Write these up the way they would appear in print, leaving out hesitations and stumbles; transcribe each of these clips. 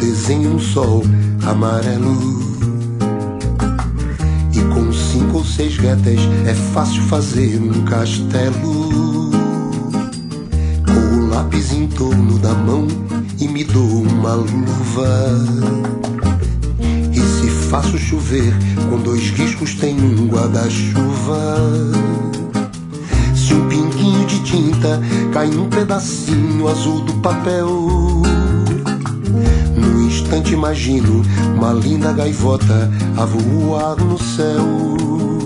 desenho um sol amarelo. E com 5 ou 6 retas é fácil fazer um castelo. Com o lápis em torno da mão e me dou uma luva. E se faço chover, com 2 riscos tem um guarda-chuva. Se um pinguinho de tinta cai num pedacinho azul do papel, num instante imagino uma linda gaivota a voar no céu.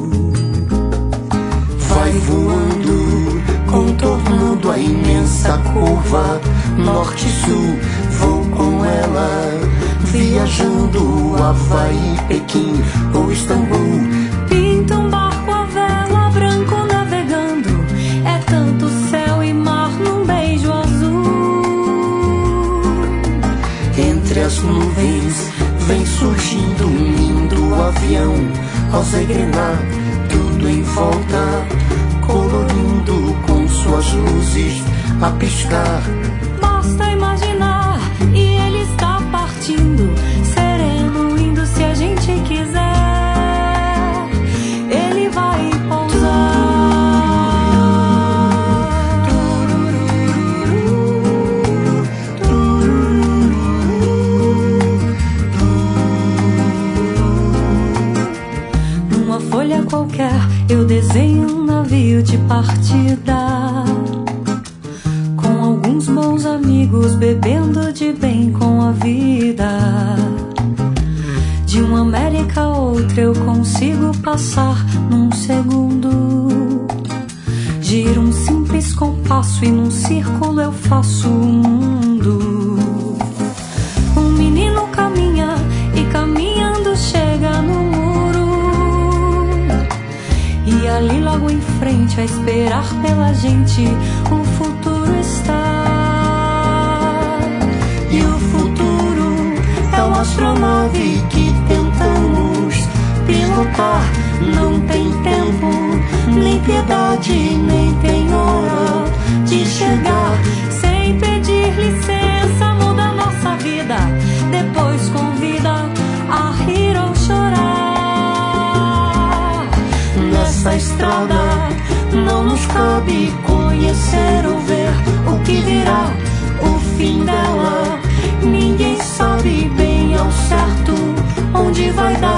Vai voando, contornando a imensa curva norte-sul, vou com ela, viajando Havaí, Pequim ou Istambul. Pinta um barco à vela, branco navegando, é tanto céu e mar num beijo azul. Entre as nuvens vem surgindo um lindo avião, rosa e grená, tudo em volta, colorindo com suas luzes a piscar. Basta imaginar, e ele está partindo, sereno, indo se a gente quiser. Ele vai pousar. Numa folha qualquer eu desenho um navio de partida, com alguns bons amigos bebendo de bem com a vida. De uma América a outra eu consigo passar num segundo. Giro um simples compasso e num círculo eu faço o mundo. Um menino caminha e caminhando chega no muro, e ali logo em frente a esperar pela gente o futuro está. E o futuro é uma astronave que tentamos pilotar. Não tem tempo, nem piedade, nem tem hora de chegar. Sem pedir licença muda nossa vida, depois convida a rir ou chorar. Nessa estrada não nos cabe conhecer ou ver o que virá, o fim dela. Ninguém sabe bem ao certo onde vai dar.